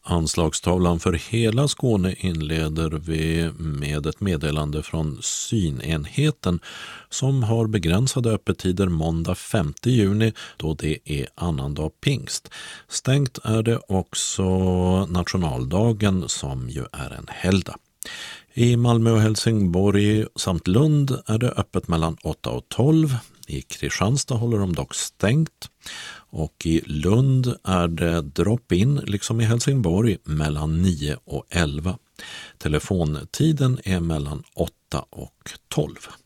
Anslagstavlan för hela Skåne inleder vi med ett meddelande från synenheten som har begränsade öppettider måndag 5 juni då det är annandag pingst. Stängt är det också nationaldagen som ju är en helgdag. I Malmö och Helsingborg samt Lund är det öppet mellan 8 och 12. I Kristianstad håller de dock stängt. Och i Lund är det drop-in, liksom i Helsingborg, mellan 9 och 11. Telefontiden är mellan 8 och 12.